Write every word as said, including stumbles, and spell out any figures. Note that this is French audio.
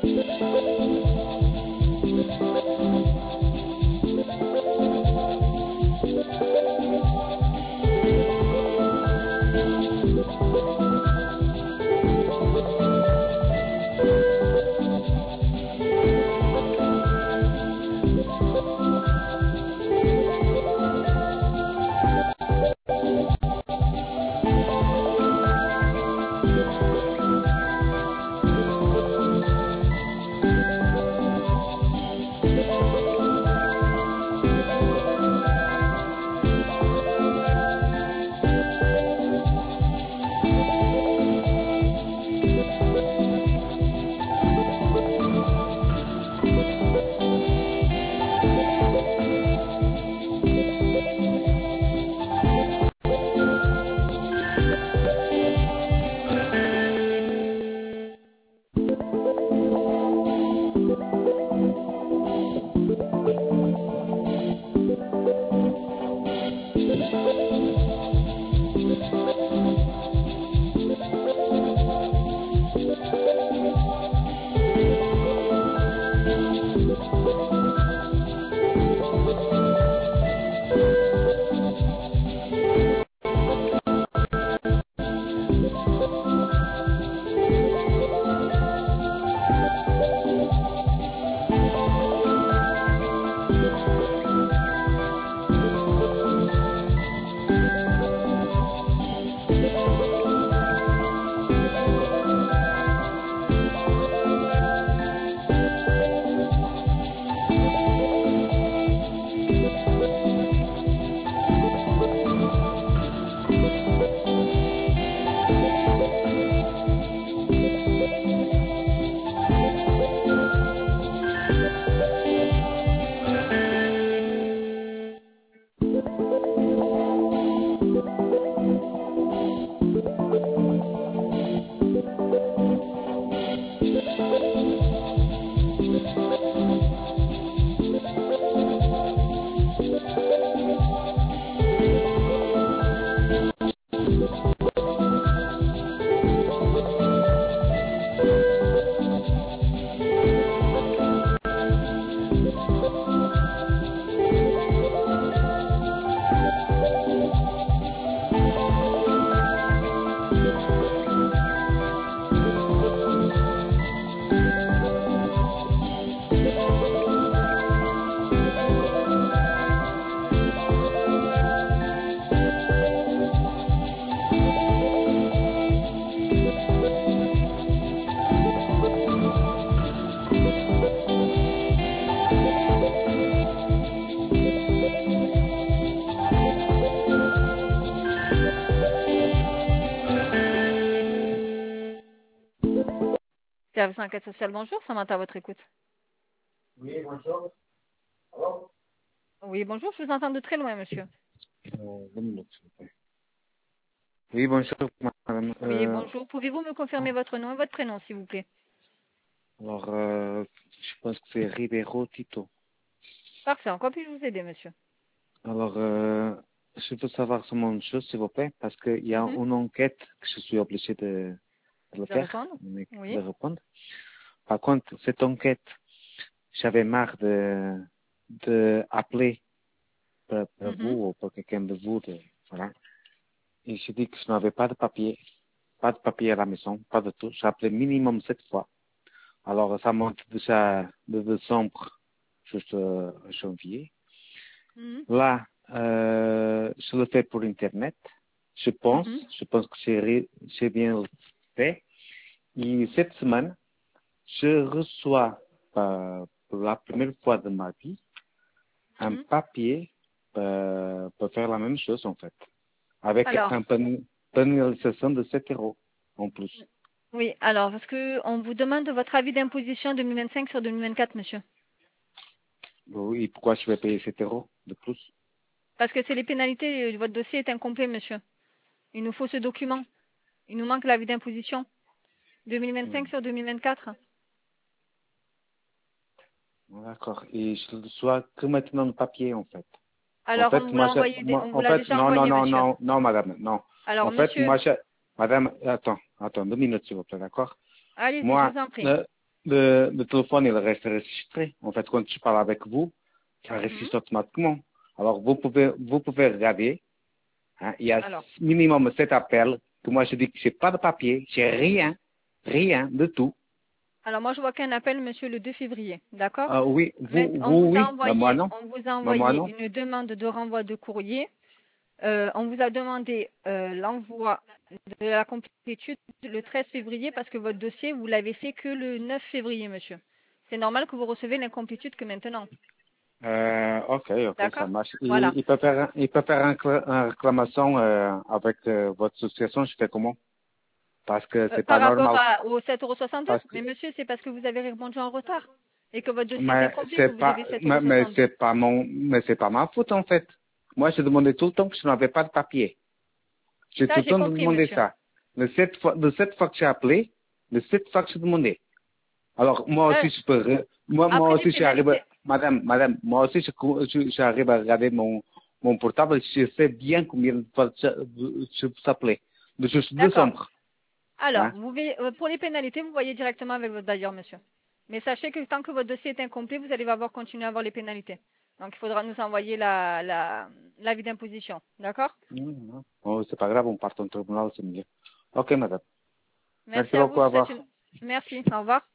Service enquête sociale, bonjour, Samantha à votre écoute. Oui, bonjour. Allô? Oui, bonjour, je vous entends de très loin, monsieur. Euh, deux minutes, s'il vous plaît. Oui, bonjour, madame. Oui, Euh, bonjour. Pouvez-vous me confirmer votre nom et votre prénom, s'il vous plaît? alors, euh, je pense que c'est Ribeiro Tito. Parfait. En quoi puis-je vous aider, monsieur? Alors, euh, je veux savoir seulement une chose, s'il vous plaît, parce qu'il y a Mhm. une enquête que je suis obligé de, de le De faire, répondre? de Oui. répondre. Par contre, cette enquête, j'avais marre de, de appeler pour, pour Mhm. vous ou pour quelqu'un de vous. De, voilà. Et j'ai dit que je n'avais pas de papier, pas de papier à la maison, pas de tout. J'ai appelé minimum sept fois. Alors, ça monte déjà de décembre jusqu'à janvier. Mhm. Là, euh, je le fais pour Internet. Je pense, Mhm. je pense que j'ai ré- j'ai bien fait. Et cette semaine, je reçois euh, pour la première fois de ma vie un Mhm. papier euh, pour faire la même chose en fait, avec Alors, un pen- pénalisation de sept euros en plus. oui, alors, parce que on vous demande votre avis d'imposition deux mille vingt-cinq sur deux mille vingt-quatre, monsieur. Oui, pourquoi je vais payer sept euros de plus? Parce que c'est les pénalités, euh, votre dossier est incomplet, monsieur. Il nous faut ce document. Il nous manque l'avis d'imposition deux mille vingt-cinq sur deux mille vingt-quatre. D'accord. Et je ne reçois que maintenant le papier, en fait. En Alors, on fait, vous moi, l'a je, envoyé, dé- moi, on vous en l'a fait, déjà non, non, envoyé, non, monsieur. non, non, madame, non. Alors, En fait, monsieur, moi, je, madame, attends, attends, deux minutes, s'il vous plaît, d'accord? allez-y, je Moi, vous en prie. euh, le, le téléphone, il reste enregistré. En fait, quand je parle avec vous, ça Mhm. enregistre automatiquement. Alors, vous pouvez, vous pouvez regarder. Hein, il y a Alors, minimum sept appels que moi je dis que j'ai pas de papier, j'ai rien, rien de tout. alors moi, je vois qu'un appel, monsieur, le deux février. D'accord? Ah oui, Maint- vous, On vous vous a oui, mais moi envoyé, non, on vous a mais moi envoyé non. une demande de renvoi de courrier. Euh, on vous a demandé euh, l'envoi de la complétude le treize février parce que votre dossier, vous l'avez fait que le neuf février, monsieur. C'est normal que vous recevez l'incomplétude que maintenant. Euh, ok, ok, ça D'accord? marche. Voilà. Il, il peut faire, il peut faire un, cla- un réclamation euh, avec euh, votre association, je fais comment? Parce que Euh, c'est par pas rapport normal. à, aux sept euros soixante-deux, Parce que, mais monsieur, c'est parce que vous avez répondu en retard et que votre dossier est mais incomplet que c'est vous pas, devez sept euros mais, mais soixante-deux. c'est pas mon, mais c'est pas ma faute en fait. Moi, je demandais tout le temps que je n'avais pas de papier. J'ai tout Ça, le j'ai temps compris, demandé monsieur. ça. Le sept fois, de sept fois que j'ai appelé, le sept fois que j'ai demandé. Alors, moi Ça, aussi, je peux, re- moi, moi après les aussi, j'arrive, à- pénalités. madame, madame, moi aussi, je cou- je- j'arrive à regarder mon, mon portable, je sais bien combien de fois je, je vous appelais. De juste D'accord. décembre. Alors, Hein? vous voyez, euh, pour les pénalités, vous voyez directement avec votre bailleur, monsieur. Mais sachez que tant que votre dossier est incomplet, vous allez avoir continué à avoir les pénalités. Donc, il faudra nous envoyer la, la, l'avis d'imposition. D'accord? Mhm. Oh, c'est pas grave, on part en tribunal, c'est mieux. Ok, madame. Merci Merci à vous. beaucoup, Je au vous souhaite revoir. une... Merci. Au revoir.